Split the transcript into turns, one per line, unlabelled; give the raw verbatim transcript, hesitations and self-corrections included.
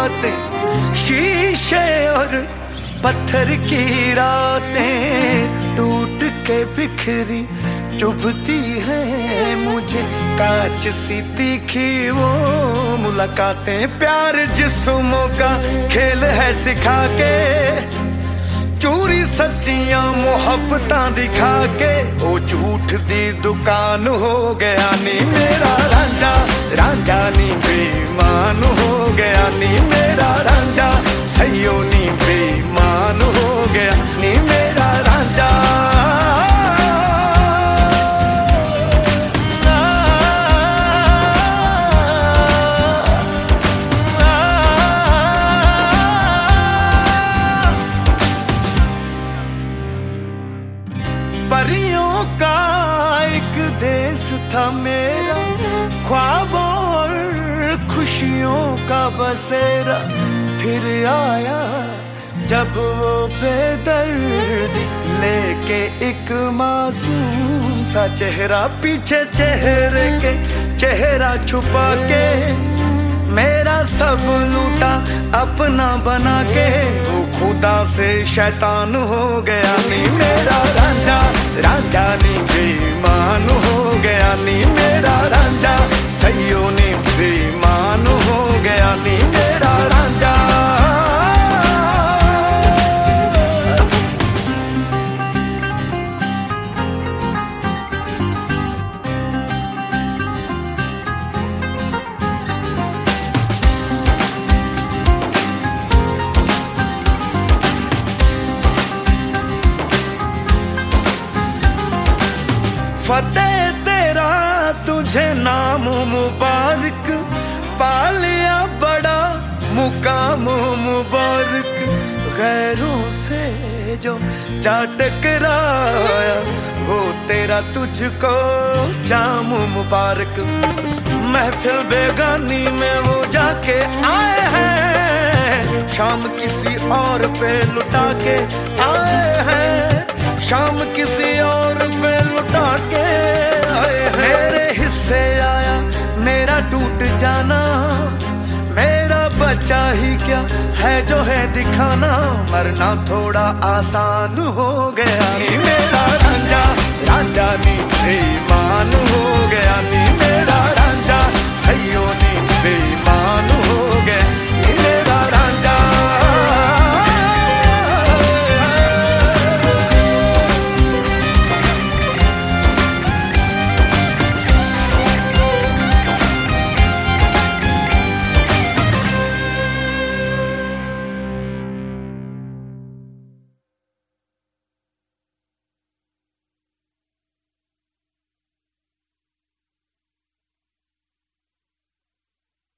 बातें, शीशे और पत्थर की रातें टूट के बिखरी चुभती है मुझे, कांच सी तीखी वो मुलाकातें। प्यार जिस्मों का खेल है सिखा के, चोरी सच्चियां मोहब्बतां दिखा के, ओ झूठ दी दुकान हो गया नी मेरा रांझा, रांझा नी बेईमान हो गया नी मेरा रांझा, सैयो नी बेईमान हो गया नी मेरा रांझा। परियों का एक देश था मेरा, ख्वाबों और खुशियों का बसेरा, फिर आया जब वो बेदर्दी लेके एक मासूम सा चेहरा, पीछे चेहरे के चेहरा छुपा के, मेरा सब लूटा अपना बना के, वो खुदा से शैतान हो गया नी मेरा रांझा, रांझा नी बेईमान हो गया नी मेरा रांझा, सैयो नी बेईमान हो गया नी मेरा रांझा। फतेह तेरा तुझे नाम मुबारक, पालिया बड़ा मुकाम मुबारक, गैरों से जो जा टकराया वो तेरा तुझको जाम मुबारक। महफिल बेगानी में वो जाके आए हैं, शाम किसी और पे लुटा के आए हैं, शाम किसी और पे लुटा के आए हैं। मेरे हिस्से आया मेरा टूट जाना, मेरा बचा ही क्या है जो है दिखाना, मरना थोड़ा आसान हो गया नी मेरा रांझा, रांझा नी